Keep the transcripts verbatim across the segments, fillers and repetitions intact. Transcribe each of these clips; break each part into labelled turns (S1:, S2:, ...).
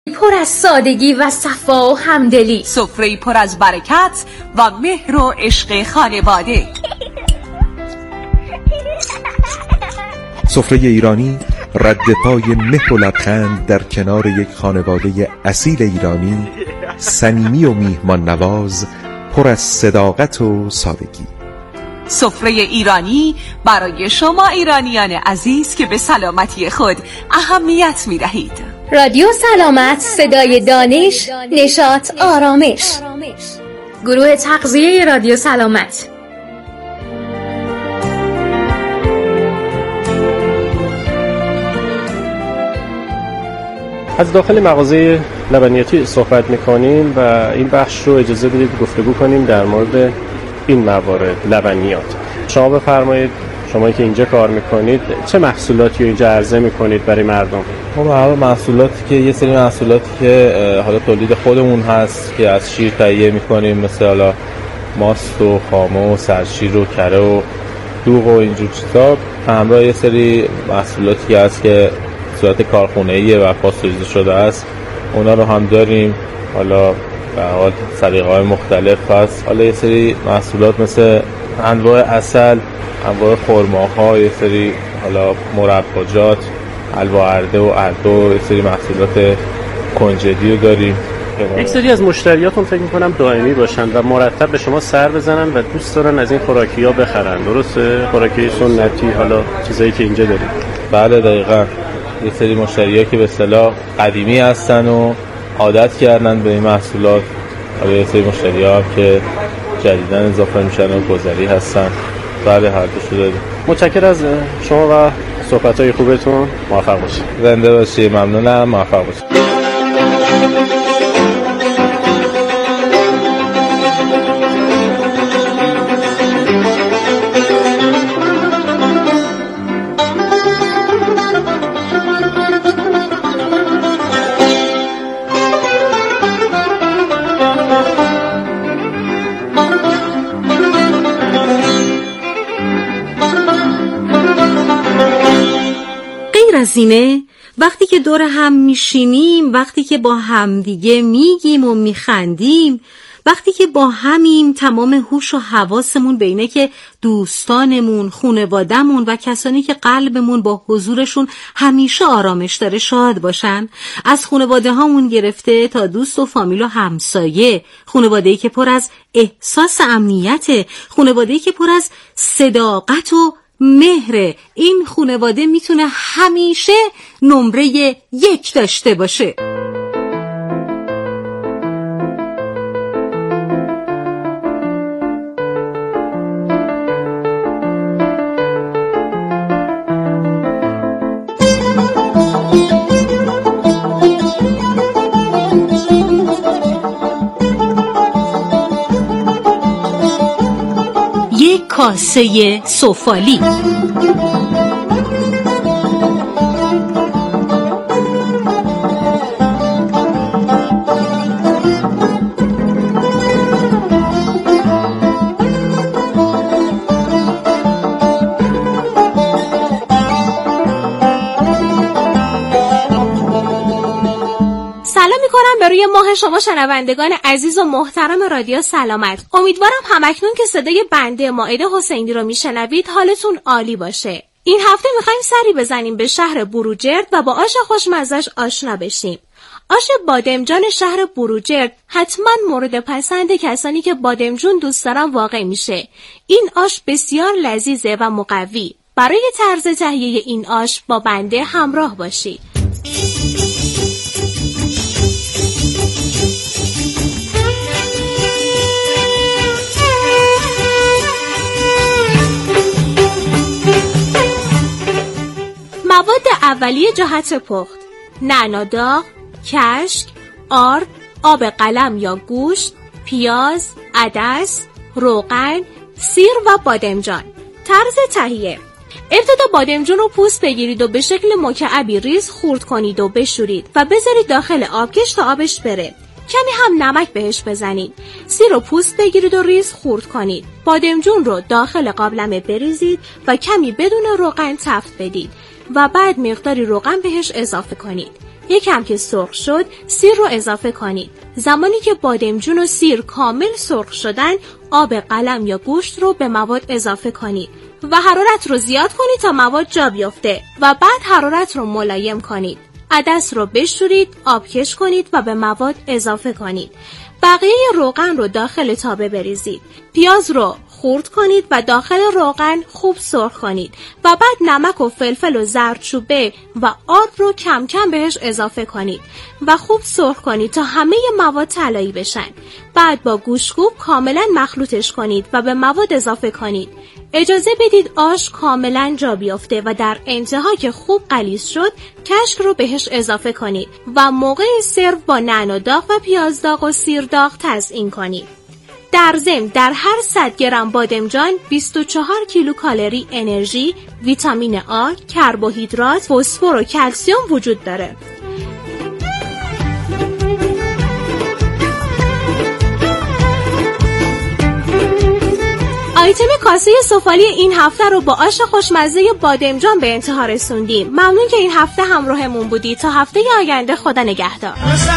S1: پر از سادگی و صفا و همدلی،
S2: سفره‌ای پر از برکت و مهر و عشق خانواده.
S3: سفره ایرانی رد پای مهر و لبخند در کنار یک خانواده اصیل ایرانی، صمیمی و میهمان نواز، پر از صداقت و سادگی.
S2: سفره ایرانی برای شما ایرانیان عزیز که به سلامتی خود اهمیت می دهید.
S1: رادیو سلامت، صدای دانش، نشاط، آرامش. گروه تغذیه رادیو سلامت.
S4: از داخل مغازه لبنیاتی صحبت می‌کنیم و این بخش رو اجازه بدید گفتگو کنیم در مورد این موارد لبنیات. شما بفرمایید، شما که اینجا کار میکنید چه محصولاتی رو اینجا عرضه میکنید برای مردم؟
S5: خب حالا محصولاتی که یه سری محصولاتی که حالا تولید خودمون هست که از شیر تهیه میکنیم، مثل حالا ماست و خامه و سرشیر و کره و دوغ و اینجور چیزا، همراه یه سری محصولاتی هست که صورت کارخونه‌ایه و پاستوریزه شده است، اونا رو هم داریم. حالا به حال سلیقه‌های مختلف هست. حالا یه سری محصولات مثل انواع عسل، انواع خرماها، یه سری حالا مرباجات، حلوا ارده و اردو، یه سری محصولات کنجدی رو داریم.
S4: یک سری از مشتریاتون فکر می‌کنم دائمی باشن و مرتب به شما سر بزنن و دوست دارن از این خوراکی‌ها بخرن، درسته؟ خوراکی سنتی، حالا چیزایی که اینجا داریم.
S5: بله دقیقاً. یه سری مشتری‌ها که به اصطلاح قدیمی هستن و عادت کردن به این محصولات، حالا یه سری مشتری‌ها که جدیداً اضافه میشن و گذری هستن. بله هر دوشو داریم.
S4: متشکرم از شما و صحبت‌های خوبتون. موفق باشید.
S5: زنده باشید. ممنونم. موفق باشید.
S6: زینه وقتی که دور هم میشینیم، وقتی که با هم دیگه میگیم و میخندیم، وقتی که با همیم، تمام هوش و حواسمون به اینه که دوستانمون، خانواده‌مون و کسانی که قلبمون با حضورشون همیشه آرامش داره شاد باشن، از خانواده هامون گرفته تا دوست و فامیل و همسایه، خانواده‌ای که پر از احساس امنیته، خانواده‌ای که پر از صداقت و مهر. این خانواده میتونه همیشه نمره یک داشته باشه. یک کاسه سفالی.
S7: برای ماه شما شنوندگان عزیز و محترم رادیو سلامت، امیدوارم همکنون که صدای بنده مائده حسینی رو میشنوید حالتون عالی باشه. این هفته میخوایم سری بزنیم به شهر بروجرد و با آش خوشمزش آشنا بشیم. آش بادمجان شهر بروجرد حتما مورد پسند کسانی که بادمجون دوست دارن واقع میشه. این آش بسیار لذیذه و مقوی. برای طرز تهیه این آش با بنده همراه باشید. مواد اولیه جهت پخت: نعنا داغ، کشک، آرد، آب قلم یا گوشت، پیاز، عدس، روغن، سیر و بادمجان. طرز تهیه: ابتدا بادمجان رو پوست بگیرید و به شکل مکعبی ریز خورد کنید و بشورید و بذارید داخل آبکش تا آبش بره. کمی هم نمک بهش بزنید. سیر رو پوست بگیرید و ریز خورد کنید. بادمجون رو داخل قابلمه بریزید و کمی بدون روغن تفت بدید و بعد مقداری روغن بهش اضافه کنید. یکم که سرخ شد سیر رو اضافه کنید. زمانی که بادمجون و سیر کامل سرخ شدن آب قلم یا گوشت رو به مواد اضافه کنید و حرارت رو زیاد کنید تا مواد جا بیفته و بعد حرارت رو ملایم کنید. عدس رو بشورید، آبکش کنید و به مواد اضافه کنید. بقیه روغن رو داخل تابه بریزید. پیاز رو خرد کنید و داخل روغن خوب سرخ کنید و بعد نمک و فلفل و زردچوبه و آرد رو کم کم بهش اضافه کنید و خوب سرخ کنید تا همه مواد طلایی بشن. بعد با گوشتکوب کاملا مخلوطش کنید و به مواد اضافه کنید. اجازه بدید آش کاملا جا بیفته و در انتها که خوب غلیظ شد کشک رو بهش اضافه کنید و موقع سرو با نعنا داغ و پیاز داغ و سیر داغ تزیین کنید. در ضمن در هر صد گرم بادمجان بیست و چهار کیلوکالری انرژی، ویتامین آ، کربوهیدرات، فسفر و کلسیم وجود داره. آیتم کاسه سفالی این هفته رو با آش خوشمزه بادمجان به انتها رسوندیم. ممنون که این هفته همراهمون بودید. تا هفته آینده خدا نگهدار.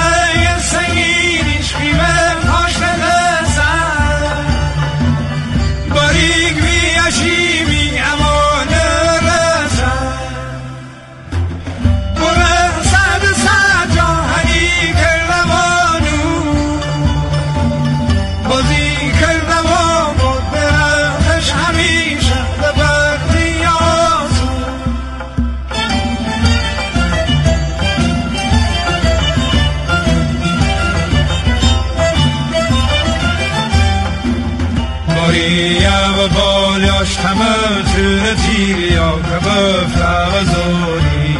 S8: و بالیاش همه تور تیری ها که بفت غزاری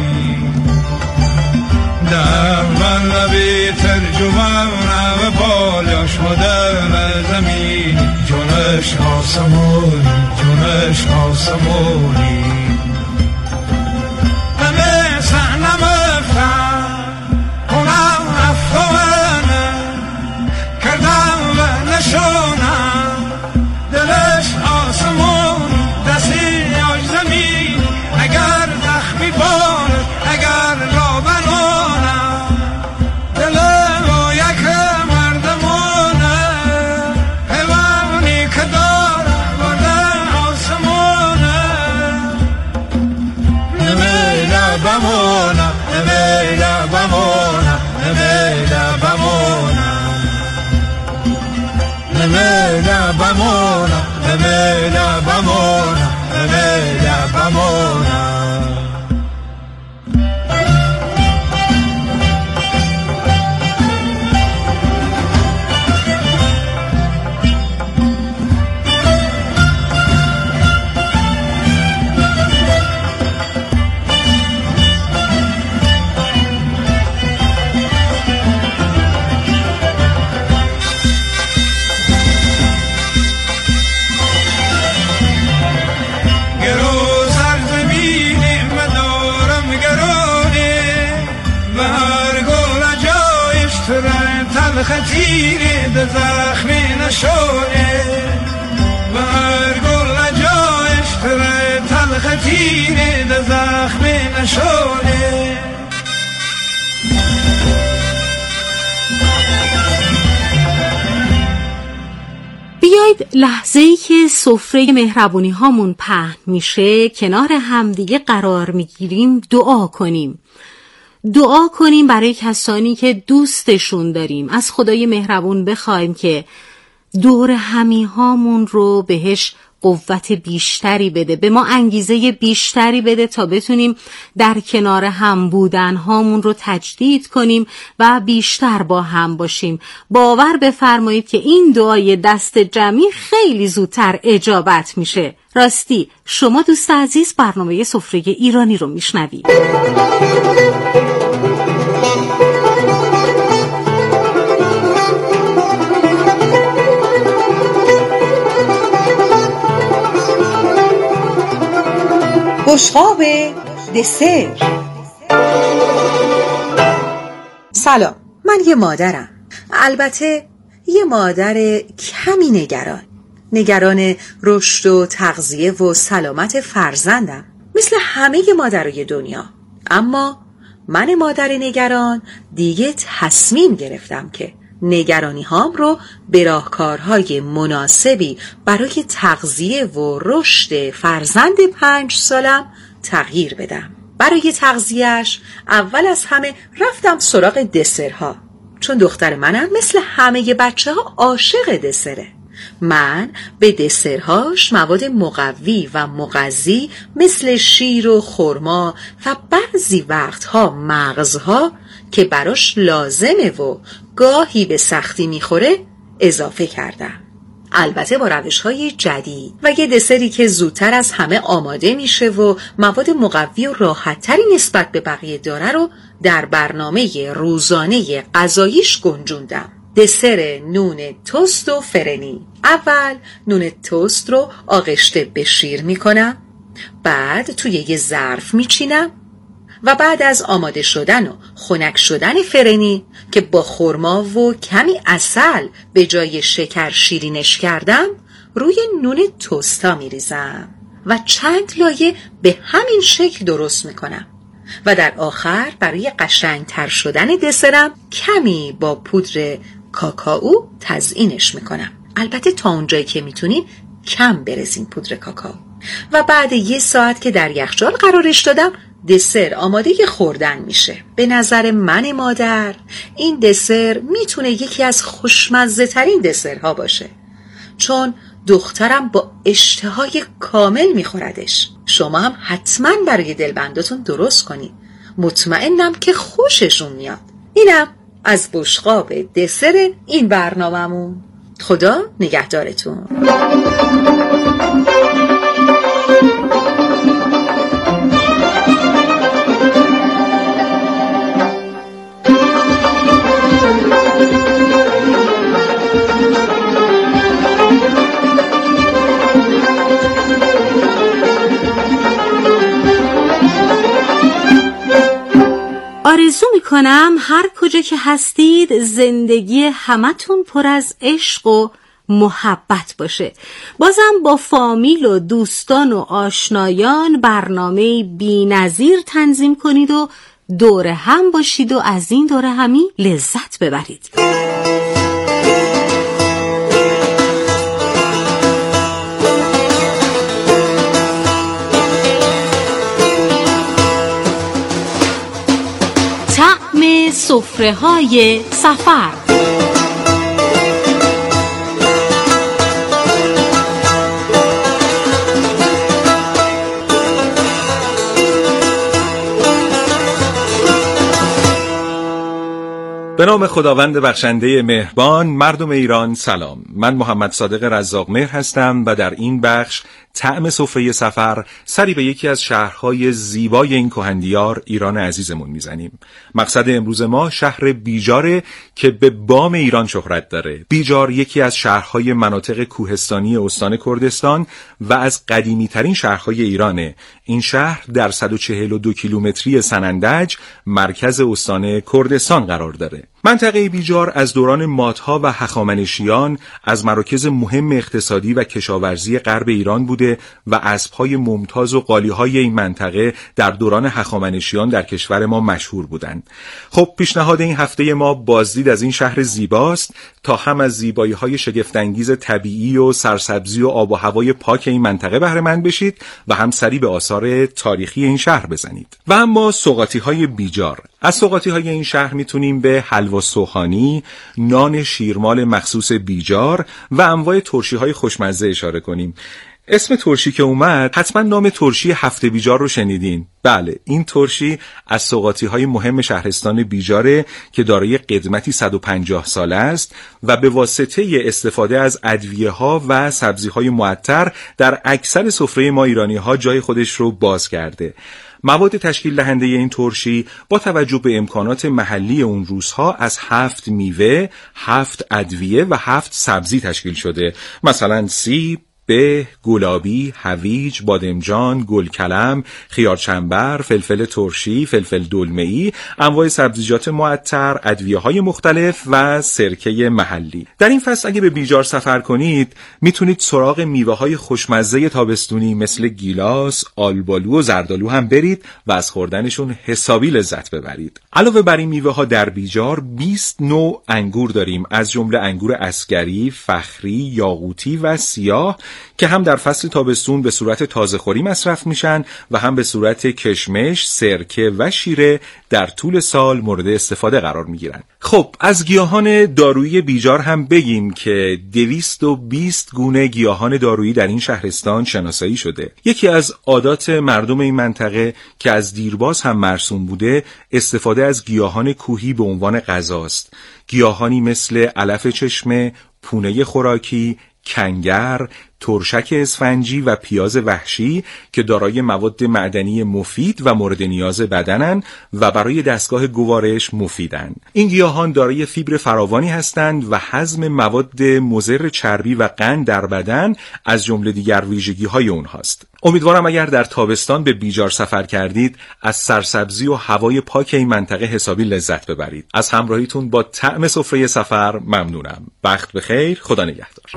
S8: در من نبی ترجمه و بالیاش مدر زمین جونش آسمونی جونش آسمونی همه سحنم افتن کنم افغانه کردم و نشونم دلش آسمون دستی آج زمین اگر زخمی بارد اگر رابنانم دلم و یک مردمانه حیوانی که دارم برده آسمانه نمیده بمانم نمیده بمانم نمیده بمانم نمیده بمانم نمیده بمانم نمیده بمانم خطیره به زخمی نشونه و هر گل جایش تره تل خطیره به زخمی نشونه
S6: بیایید لحظه‌ای که سفره مهربونی هامون پهن میشه کنار همدیگه قرار میگیریم دعا کنیم. دعا کنیم برای کسانی که دوستشون داریم. از خدای مهربون بخوایم که دور همی هامون رو بهش قوت بیشتری بده، به ما انگیزه بیشتری بده تا بتونیم در کنار هم بودن هامون رو تجدید کنیم و بیشتر با هم باشیم. باور بفرمایید که این دعای دست جمعی خیلی زودتر اجابت میشه. راستی شما دوست عزیز برنامه سفره ایرانی رو میشنوید.
S9: بشقاب دسر. سلام، من یه مادرم. البته یه مادر کمی نگران. نگران رشد و تغذیه و سلامت فرزندم مثل همه مادرای دنیا. اما من مادر نگران دیگه تصمیم گرفتم که نگرانی هام رو به راهکارهای مناسبی برای تغذیه و رشد فرزند پنج سالم تغییر بدم. برای تغذیهش اول از همه رفتم سراغ دسرها، چون دختر منم مثل همه بچه ها عاشق دسره. من به دسرهاش مواد مقوی و مغذی مثل شیر و خرما و بعضی وقتها مغزها که براش لازمه و گاهی به سختی میخوره اضافه کردم، البته با روش‌های جدید. و یه دسری که زودتر از همه آماده میشه و مواد مقوی و راحت‌تری نسبت به بقیه داره رو در برنامه روزانه غذاییش گنجوندم. دسر نون توست و فرنی. اول نون توست رو آغشته به شیر میکنم، بعد توی یه ظرف میچینم و بعد از آماده شدن و خنک شدن فرنی که با خرما و کمی عسل به جای شکر شیرینش کردم روی نون توستا میریزم و چند لایه به همین شکل درست میکنم و در آخر برای قشنگتر شدن دسرم کمی با پودر کاکائو تزیینش میکنم. البته تا اونجایی که میتونین کم برسین پودر کاکائو. و بعد یه ساعت که در یخچال قرارش دادم دسر آماده خوردن میشه. به نظر من مادر این دسر میتونه یکی از خوشمزه ترین دسرها باشه، چون دخترم با اشتهای کامل میخوردش. شما هم حتما برای دلبنداتون درست کنید، مطمئنم که خوششون میاد. اینم از بشقاب دسر این برنامه‌مون. خدا نگهدارتون.
S6: آرزو میکنم هر کجا که هستید زندگی همتون پر از عشق و محبت باشه. بازم با فامیل و دوستان و آشنایان برنامه بی‌نظیر تنظیم کنید و دور هم باشید و از این دور همی لذت ببرید. طعم سفره‌های سفر.
S3: به نام خداوند بخشنده مهربان. مردم ایران سلام. من محمد صادق رزاق مهر هستم و در این بخش طعم سفره سفر سری به یکی از شهرهای زیبای این کهندیار ایران عزیزمون میزنیم. مقصد امروز ما شهر بیجاره که به بام ایران شهرت داره. بیجار یکی از شهرهای مناطق کوهستانی استان کردستان و از قدیمی ترین شهرهای ایرانه. این شهر در صد و چهل و دو کیلومتری سنندج مرکز استان کردستان قرار داره. منطقه بیجار از دوران مادها و هخامنشیان از مراکز مهم اقتصادی و کشاورزی غرب ایران بوده و اسب‌های ممتاز و قالی‌های این منطقه در دوران هخامنشیان در کشور ما مشهور بودند. خب پیشنهاد این هفته ما بازدید از این شهر زیباست تا هم از زیبایی‌های شگفت‌انگیز طبیعی و سرسبزی و آب و هوای پاک این منطقه بهره مند بشید و هم سری به آثار تاریخی این شهر بزنید. و اما سوغاطی‌های بیجار. از سوغاطی‌های این شهر میتونیم به حلوا سوهانی، نان شیرمال مخصوص بیجار و انواع ترشی‌های خوشمزه اشاره کنیم. اسم ترشی که اومد حتما نام ترشی هفته بیجار رو شنیدین. بله، این ترشی از سوغاطی‌های مهم شهرستان بیجاره که دارای قدمتی صد و پنجاه ساله است و به واسطه استفاده از ادویه‌ها و سبزی‌های معطر در اکثر سفره ما ایرانی‌ها جای خودش رو باز کرده. مواد تشکیل دهنده این ترشی با توجه به امکانات محلی اون روزها از هفت میوه، هفت ادویه و هفت سبزی تشکیل شده. مثلا سیب، به، گلابی، هویج، بادمجان، گلکلم، خیار چنبر، فلفل ترشی، فلفل دلمه‌ای، انواع سبزیجات معطر، ادویه‌های مختلف و سرکه محلی. در این فصل اگه به بیجار سفر کنید میتونید سراغ میوه‌های خوشمزه تابستونی مثل گیلاس، آلبالو و زردالو هم برید و از خوردنشون حسابی لذت ببرید. علاوه بر این میوه‌ها در بیجار بیست نوع انگور داریم، از جمله انگور عسگری، فخری، یاقوتی و سیاه که هم در فصل تابستون به صورت تازه‌خوری مصرف میشن و هم به صورت کشمش، سرکه و شیره در طول سال مورد استفاده قرار میگیرن. خب از گیاهان دارویی بیجار هم بگیم که دویست و بیست گونه گیاهان دارویی در این شهرستان شناسایی شده. یکی از عادات مردم این منطقه که از دیرباز هم مرسوم بوده استفاده از گیاهان کوهی به عنوان غذاست. گیاهانی مثل علف چشمه، پونه خوراکی، کنگر، ترشک اسفنجی و پیاز وحشی که دارای مواد معدنی مفید و مورد نیاز بدنن و برای دستگاه گوارش مفیدن. این گیاهان دارای فیبر فراوانی هستند و هضم مواد مضر چربی و قند در بدن از جمله دیگر ویژگی‌های اونهاست. امیدوارم اگر در تابستان به بیجار سفر کردید از سرسبزی و هوای پاک این منطقه حسابی لذت ببرید. از همراهیتون با طعم سفره سفر ممنونم. وقت بخیر، خدا نگهدار.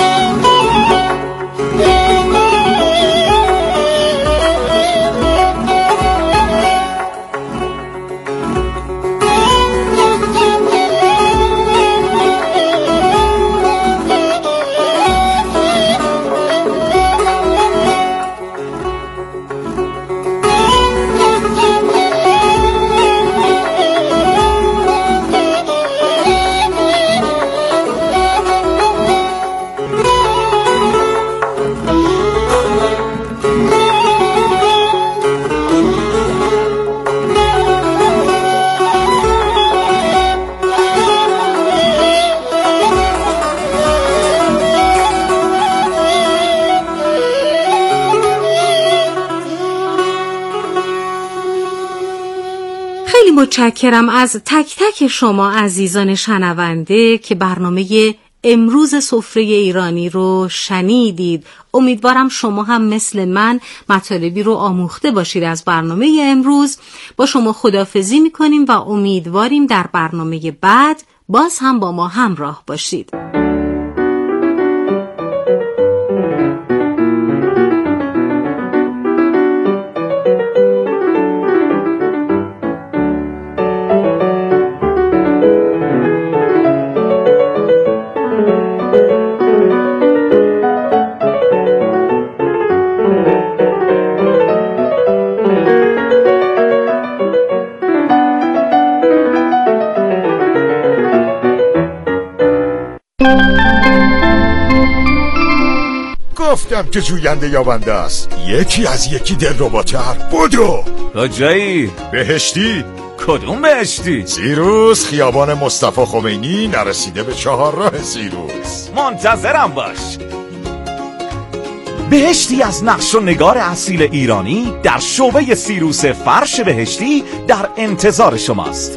S6: متشکرم از تک تک شما عزیزان شنونده که برنامه امروز سفره ایرانی رو شنیدید. امیدوارم شما هم مثل من مطالبی رو آموخته باشید از برنامه امروز. با شما خداحافظی میکنیم و امیدواریم در برنامه بعد باز هم با ما همراه باشید.
S10: گفتم که جوینده یابنده است. یکی از یکی دلرباتر. بدو
S11: کجایی؟
S10: بهشتی.
S11: کدوم بهشتی؟
S10: سیروس، خیابان مصطفی خمینی، نرسیده به چهارراه سیروس.
S11: منتظرم باش. بهشتی از نقش و نگار اصیل ایرانی در شعبه سیروس فرش بهشتی در انتظار شماست.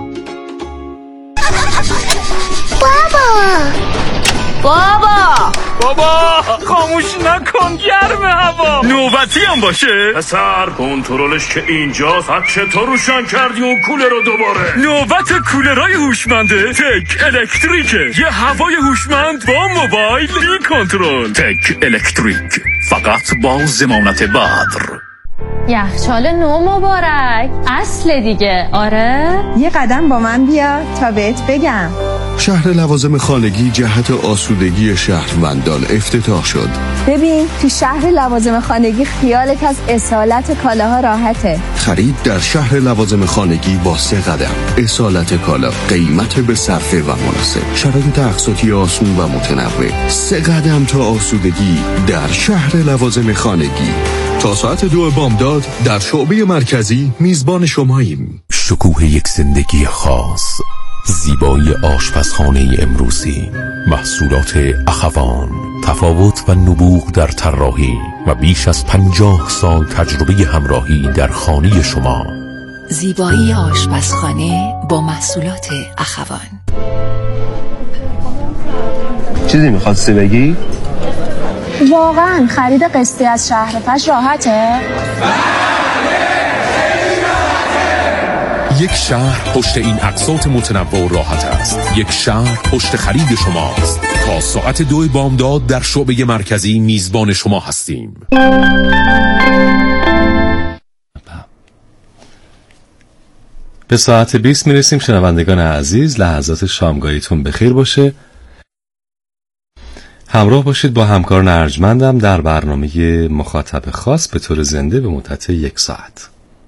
S12: بابا
S11: بابا بابا خاموش نکن، گرم هوا. نوبتی هم باشه
S13: پسر، کنترلش که اینجاست. حد چطور روشن کردی اون کولر رو دوباره؟
S11: نوبت کولرهای هوشمنده تک الکتریکه. یه هوای هوشمند با موبایل بی کنترل.
S13: تک الکتریک، فقط با ضمانت بدر.
S14: یخچال نو مبارک، اصل دیگه. آره
S15: یه قدم با من بیا تا بهت بگم.
S16: شهر لوازم خانگی جهت آسودگی شهروندان افتتاح شد.
S15: ببین تو شهر لوازم خانگی خیالت از اصالت کالاها راحته.
S16: خرید در شهر لوازم خانگی با سه قدم. اصالت کالا، قیمت به صرفه و مناسب، شرایط اقساطی آسون و متنوع. سه قدم تا آسودگی در شهر لوازم خانگی. تا ساعت دو بامداد در شعبه مرکزی میزبان شماییم.
S17: شکوه یک زندگی خاص، زیبایی آشپزخانه امروزی، محصولات اخوان، تفاوت و نبوغ در طراحی و بیش از پنجاه سال تجربه همراهی در خانه شما.
S18: زیبایی آشپزخانه با محصولات اخوان.
S19: چیزی میخواستی بگی؟
S15: واقعا خرید قسطی از شهرفش راحته؟
S17: یک شهر پشت این اقساط متنوع و راحت است. یک شهر پشت خرید شماست. تا ساعت دو بامداد در شعبه مرکزی میزبان شما هستیم.
S19: به ساعت بیست میرسیم. شنوندگان عزیز، لحظات شامگاهیتون بخیر باشه. همراه باشید با همکاران ارجمندم در برنامه مخاطب خاص به طور زنده به مدت یک ساعت.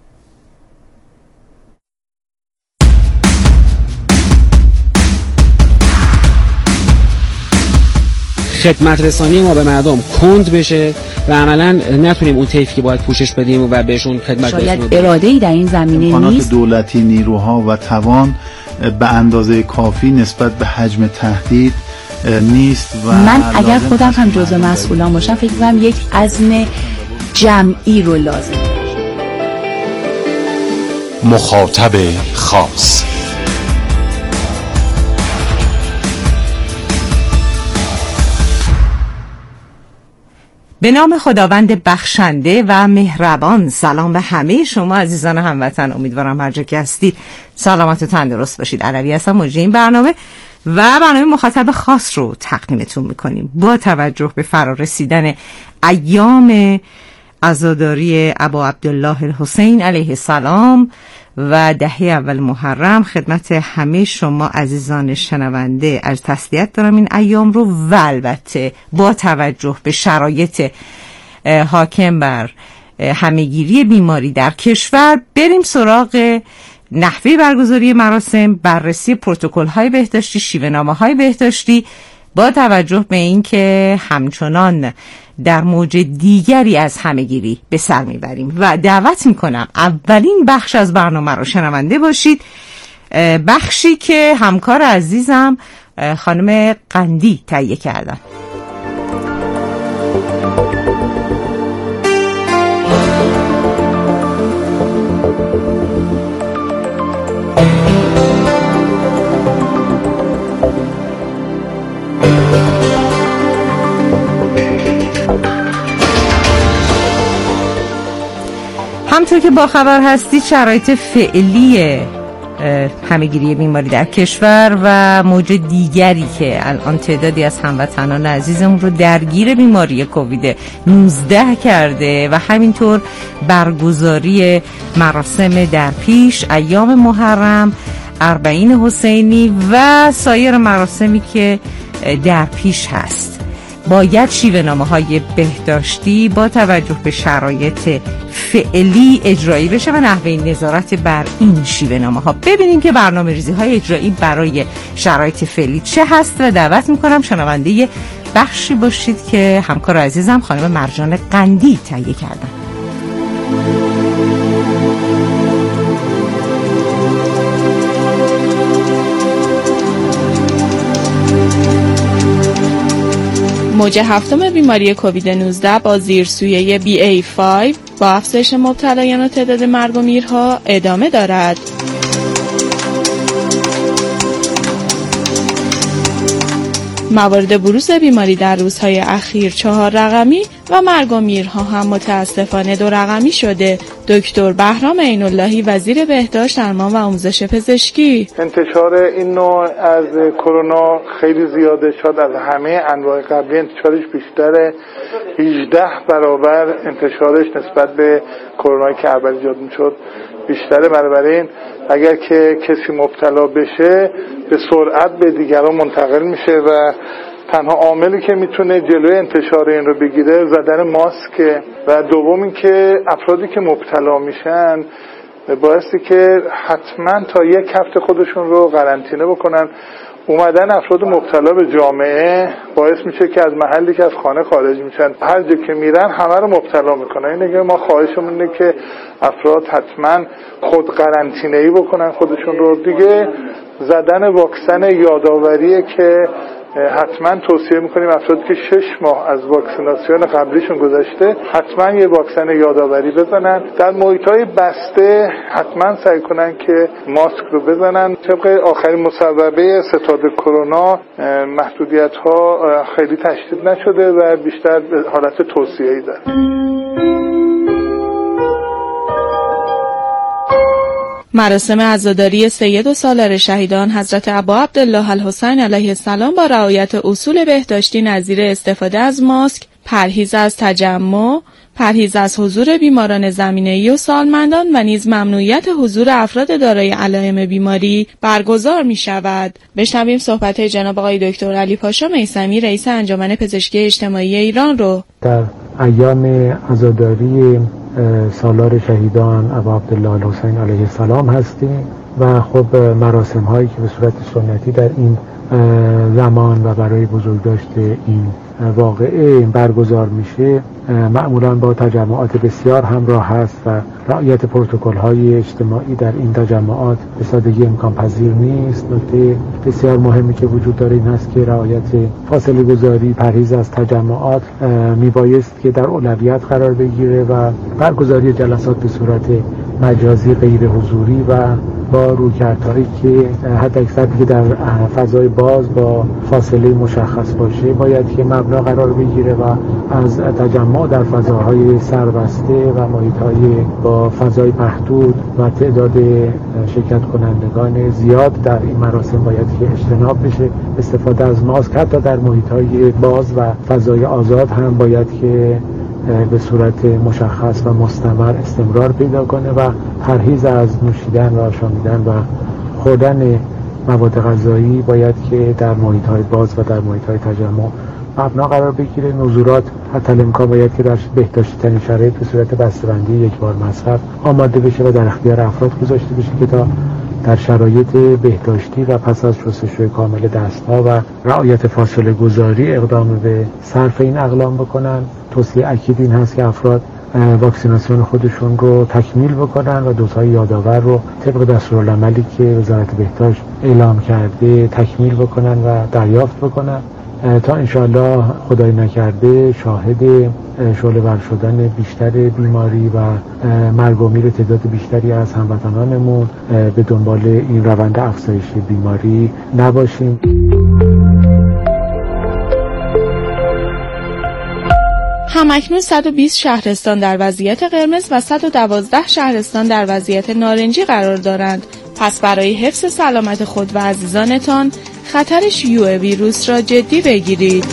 S20: خدمت رسانی ما به مردم کند بشه و عملا نتونیم اون طیفی که باید پوشش بدیم و بهشون خدمت
S21: برسونیم. شاید اراده‌ای در این زمینه نیست.
S22: امکانات دولتی، نیروها و توان به اندازه کافی نسبت به حجم تهدید نیست و
S21: من اگر خودم هم جزو مسئولان باشم فکر می‌کنم یک عزم جمعی رو لازم.
S17: مخاطب خاص.
S2: به نام خداوند بخشنده و مهربان. سلام به همه شما عزیزان هموطن. امیدوارم هر جا که هستید سلامت و تندرست باشید. علوی هستم، مجری این برنامه و برنامه مخاطب خاص رو تقدیمتون میکنیم. با توجه به فرارسیدن ایام عزاداری ابا عبدالله الحسین علیه السلام و دهه اول محرم، خدمت همه شما عزیزان شنونده از تسلیت دارم این ایام رو و البته با توجه به شرایط حاکم بر همهگیری بیماری در کشور بریم سراغ نحوه برگزاری مراسم، بررسی پروتکل‌های بهداشتی، شیوه‌نامه‌های بهداشتی، با توجه به اینکه همچنان در موج دیگری از همهگیری به سر میبریم و دعوت میکنم اولین بخش از برنامه رو شنونده باشید، بخشی که همکار عزیزم خانم قندی تهیه کردن. همطور که با خبر هستید شرایط فعلی همهگیری بیماری در کشور و موج دیگری که الان تعدادی از هموطنان عزیزمون رو درگیر بیماری کووید نوزده کرده و همینطور برگزاری مراسم در پیش، ایام محرم، اربعین حسینی و سایر مراسمی که در پیش هست، باید شیوه‌نامه‌های بهداشتی با توجه به شرایط فعلی اجرایی بشه و نحوه نظارت بر این شیوه‌نامه‌ها. ببینیم که برنامه‌ریزی‌های اجرایی برای شرایط فعلی چه هست و دعوت می‌کنم شنونده بخشی باشید که همکار عزیزم خانم مرجان قندی تهیه کردن.
S23: موج هفتم بیماری کووید نوزده با زیرسویه بی ای پنج با افزایش مبتلایان و تعداد مرگ و میرها ادامه دارد. موارد بروز بیماری در روزهای اخیر چهار رقمی و مرگ و میرها هم متاسفانه دو رقمی شده. دکتر بهرام عین‌اللهی وزیر بهداشت، درمان و آموزش پزشکی:
S24: انتشار این نوع از کرونا خیلی زیاده، شاید از همه انواع قبلی انتشارش بیشتره، هجده برابر انتشارش نسبت به کرونایی که اول ایجاد میشد بیشتره. بنابراین اگر که کسی مبتلا بشه به سرعت به دیگران منتقل میشه و تنها عاملی که میتونه جلوی انتشار این رو بگیره زدن ماسک و دوم این که افرادی که مبتلا میشن بایستی که حتما تا یک هفته خودشون رو قرنطینه بکنن. اومدن افراد مبتلا به جامعه باعث میشه که از محلی که از خانه خارج میشن هر جا که میرن همه رو مبتلا میکنن. اینه ما خواهشمون اینه که افراد حتما خود قرنطینه‌ای بکنن خودشون رو. دیگه زدن واکسن یادآوریه که حتما توصیه میکنیم افرادی که شش ماه از واکسیناسیون قبلیشون گذشته حتما یه واکسن یادآوری بزنن. در محیط‌های بسته حتما سعی کنن که ماسک رو بزنن. طبق آخرین مصوبه ستاد کرونا محدودیت‌ها خیلی تشدید نشده و بیشتر به حالت توصیه‌ای داره.
S23: مراسم عزاداری سید و سالار شهیدان حضرت ابا عبدالله الحسین علیه السلام با رعایت اصول بهداشتی نظیر استفاده از ماسک، پرهیز از تجمع، پرهیز از حضور بیماران زمینه‌ای و سالمندان و نیز ممنوعیت حضور افراد دارای علائم بیماری برگزار می‌شود. بشنویم صحبت جناب آقای دکتر علی پاشا میثمی رئیس انجمن پزشکی اجتماعی ایران رو.
S1: در ایام عزاداری سالار شهیدان ابا عبدالله الحسین علیه السلام هستیم و خب مراسم هایی که به صورت سنتی در این زمان و برای بزرگداشت این واقعه برگزار میشه معمولا با تجمعات بسیار همراه هست و رعایت پروتکل های اجتماعی در این تجمعات به سادگی امکان پذیر نیست. نکته بسیار مهمی که وجود داره این هست که رعایت فاصله گذاری، پرهیز از تجمعات میبایست که در اولویت قرار بگیره و برگزاری جلسات به صورت مجازی غیر حضوری و با رویکردهایی که حد اکثر که در فضای باز با فاصله مشخص باشه باید که مبنا قرار بگیره و از تجمع در فضاهای سربسته و محیط‌های با فضای محدود و تعداد شرکت کنندگان زیاد در این مراسم باید که اجتناب بشه. استفاده از ماسک حتی در محیط‌های باز و فضای آزاد هم باید که به صورت مشخص و مستمر استمرار پیدا کنه و پرهیز از نوشیدن و آشامیدن و خوردن مواد غذایی باید که در محیط‌های باز و در محیط‌های تجمع مبنا قرار بگیره. نزولات حتی الامکان باید که در بهداشتی ترین شرایط به صورت بسته‌بندی یک بار مصرف آماده بشه و در اختیار افراد گذاشته بشه که تا در شرایط بهداشتی و پس از شستشوی کامل دستها و رعایت فاصله گذاری اقدام به صرف این اقلام بکنن. توصیه اکید این هست که افراد واکسیناسیون خودشون رو تکمیل بکنن و دوزهای یادآور رو طبق دستورالعملی که وزارت بهداشت اعلام کرده تکمیل بکنن و دریافت بکنن تا انشاءالله خدای نکرده شاهد شعله ور شدن بیشتر بیماری و مرگ و میر تعداد بیشتری از هموطنانمون به دنبال این روند افزایش بیماری نباشیم.
S23: همکنون صد و بیست شهرستان در وضعیت قرمز و صد و دوازده شهرستان در وضعیت نارنجی قرار دارند. پس برای حفظ سلامت خود و عزیزانتان خطر شیوع ویروس را جدی بگیرید.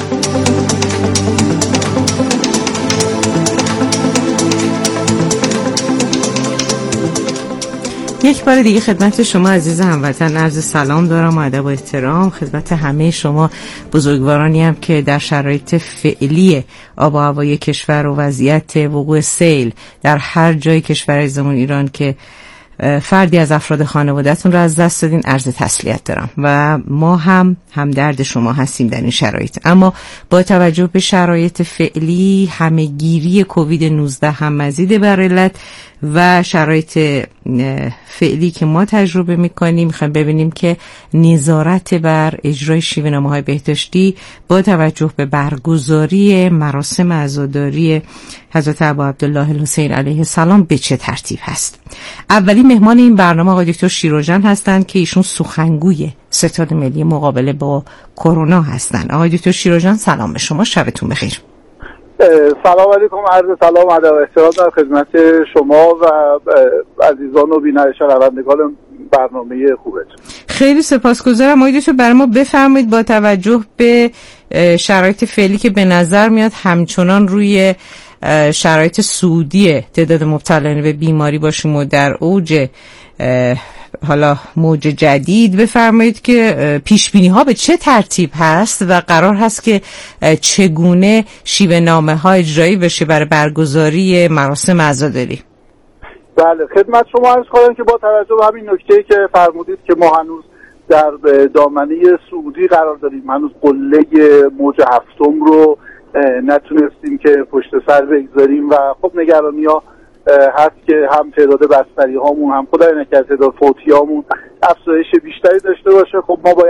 S2: یک بار دیگه خدمت شما عزیز هموطن عرض سلام دارم و ادب و احترام خدمت همه شما بزرگوارانی هم که در شرایط فعلی آب و هوای کشور و وضعیت وقوع سیل در هر جای کشور عزیزمون ایران که فردی از افراد خانواده‌تون رو از دست دادین عرض تسلیت دارم و ما هم همدرد شما هستیم در این شرایط. اما با توجه به شرایط فعلی همه‌گیری کووید نوزده هم مزید بر علت و شرایط فعلی که ما تجربه میکنیم میخوایم ببینیم که نظارت بر اجرای شیوه‌نامه‌های بهداشتی با توجه به برگزاری مراسم عزاداری حضرت ابا عبدالله الحسین علیه السلام به چه ترتیب هست. اولی مهمان این برنامه آقای دکتر شیروژن هستند که ایشون سخنگوی ستاد ملی مقابله با کرونا هستند. آقای دکتر شیروژن سلام به شما، شبتون بخیر.
S4: سلام علیکم، عرض سلام و ادب و احترام در خدمت شما و عزیزان و بینندگان برنامه خوبتون.
S2: خیلی سپاسگزارم. آقای دکتر برای ما بفرمایید با توجه به شرایط فعلی که به نظر میاد همچنان روی شرایط سعودی تعداد مبتلایان به بیماری باشیم و در اوج حالا موج جدید بفرمایید که پیش بینی ها به چه ترتیب هست و قرار هست که چگونه شیوه نامه ها اجرایی بشه برای برگزاری مراسم عزاداری.
S4: بله خدمت شما عرض کنم که با توجه به همین نکته‌ای که فرمودید که ما هنوز در دامنه سعودی قرار داریم، هنوز قله موج هفتم رو نتونستیم که پشت سر بگذاریم و خب نگرانی‌ها هست که هم تعداد بستری هامون هم خدای نکرده تعداد فوتی هامون افزایش بیشتری داشته باشه. خب ما باید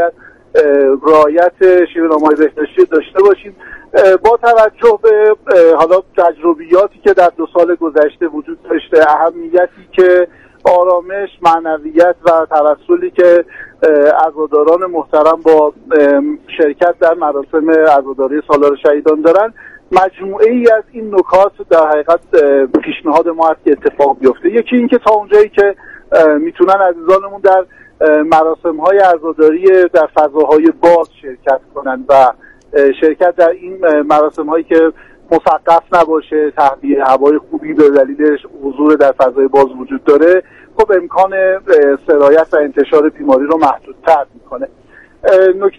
S4: رعایت شیوه‌نامه‌های بهداشتی داشته باشیم. با توجه به حالا تجربیاتی که در دو سال گذشته وجود داشته، اهمیتی که آرامش، معنویت و توسلی که عزاداران محترم با شرکت در مراسم عزاداری سالار شهیدان دارن، مجموعه ای از این نکات در حقیقت پیشنهاد ما هست که اتفاق بیفته. یکی این که تا اونجایی که میتونن عزیزانمون در مراسم های عزاداری در فضاهای باز شرکت کنن و شرکت در این مراسم هایی که مسقف نباشه، تهویه هوای خوبی به دلیل حضور در فضای باز وجود داره، خب امکان سرایت و انتشار بیماری رو محدودتر میکنه. نکته